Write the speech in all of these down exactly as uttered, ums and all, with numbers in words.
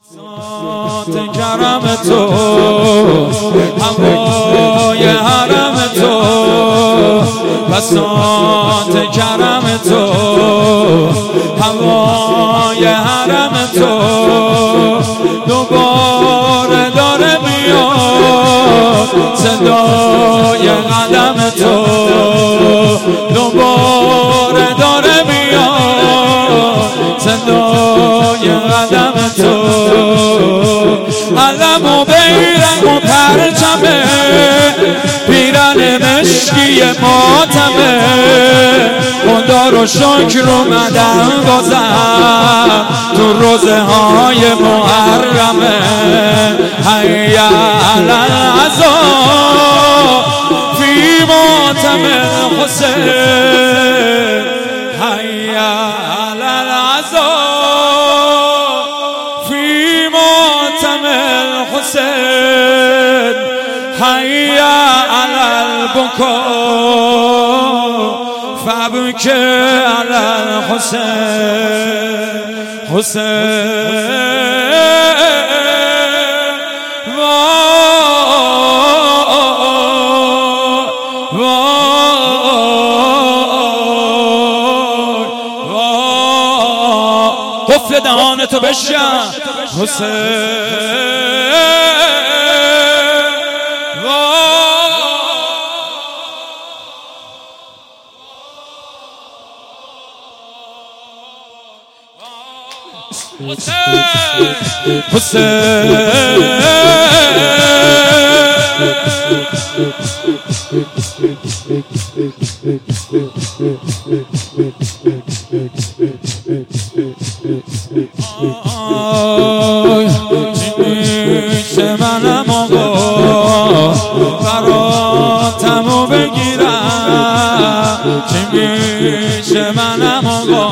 ذات کرم تو هوای حرم تو بساط کرم تو هوای حرم تو دوباره داره میاد صدای قدم تو دوباره داره میاد صدای قدم تو علم و بیرق و پرچمه پیرن مشکی ماتمه خدا رو شکر اومدم بازم تو روزه های محرمه حی علی العزا فی ماتم حسین حی علی العزا فی ماتم حسین حی علی البکا فبکه علی الحسین حسین قفل دهانتو بشکن حسین میشه منم آقا براتمو بگیرم چی میشه منم آقا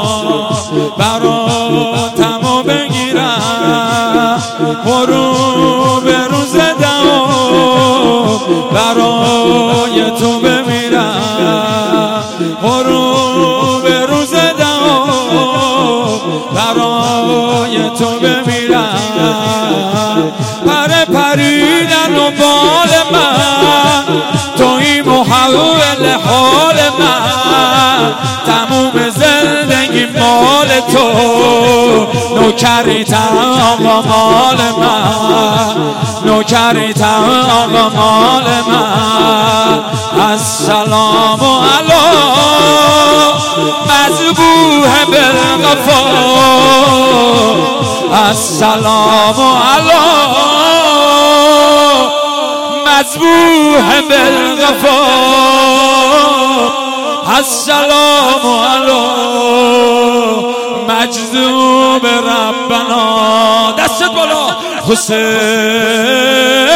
براتمو بگیرم غروب روز دهم برای تو بمیرم غروب روز دهم برای تو بمیرم پر پریدن و بال من توی محول حال من تموم زندگی مال تو نوکریتم آقا مال من نوکریتم آقا مال من السلام علی مذبوح بالغفا السلام علی مذبوح بالغفا السلام علی مجذوب ربنا دستت بالا حسین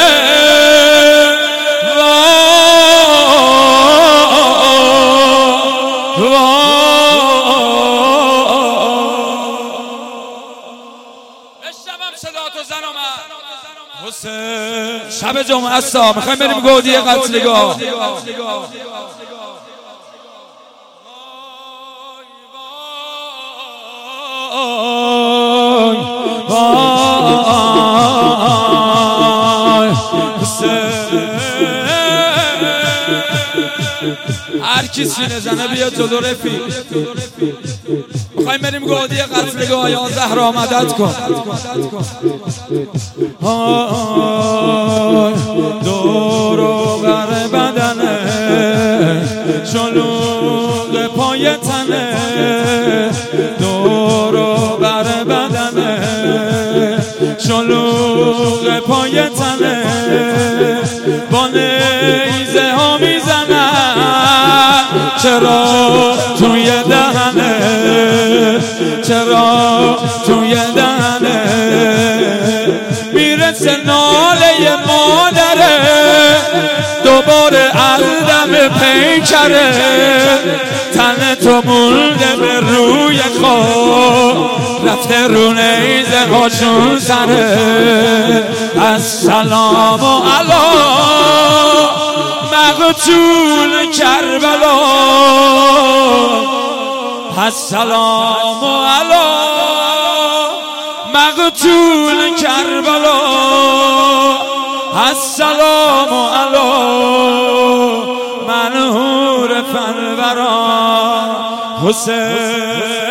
شب جمعه است میخوایم بریم گودی قتلگاه هر کی سینه زنه بیاد جلو رفیق میخوایم بریم گودی قتلگاه یا زهرا مدد کن دور و بر بدنه شلوغ پای تنه دور و بر بدنه شلوغ پای تنه با نیزه ها میزنن چرا توی دهنه چرا توی دهنه میرسه ناله مادره دوباره از دم پیکره تن تو مونده به روی خود رفته رو نیزه هاشون سره السلام علی مقتول کربلا السلام علی مقتول کربلا السلام علی منهور فنورا حسین